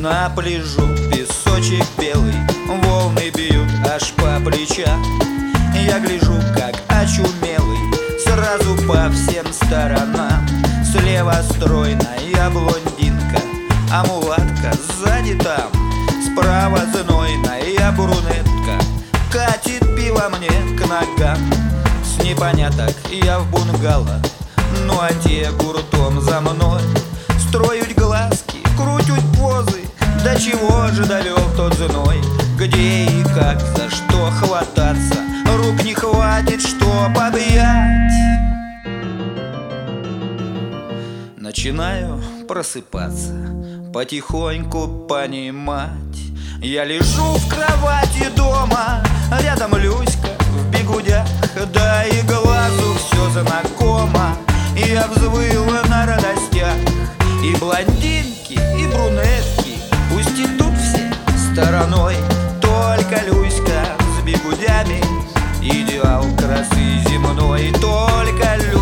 На пляжу песочек белый, волны бьют аж по плечам. Я гляжу, как очумелый, сразу по всем сторонам. Слева стройная блондинка, а мулатка сзади там. Справа знойная брюнетка катит пиво мне к ногам. С непоняток я в бунгало, ну а те гуртом за мной. Строють глазки, крутят позы, до чего же далек тот зной. Где и как, за что хвататься, рук не хватит, чтоб объять. Начинаю просыпаться, потихоньку понимать. Я лежу в кровати дома, рядом Люська в бигудях. Да и глазу все знакомо, я взвыл на радостях. И блондинки, и брюнетки, пусть идут все стороной. Только Люська с бигудями, идеал красы земной. Только Люська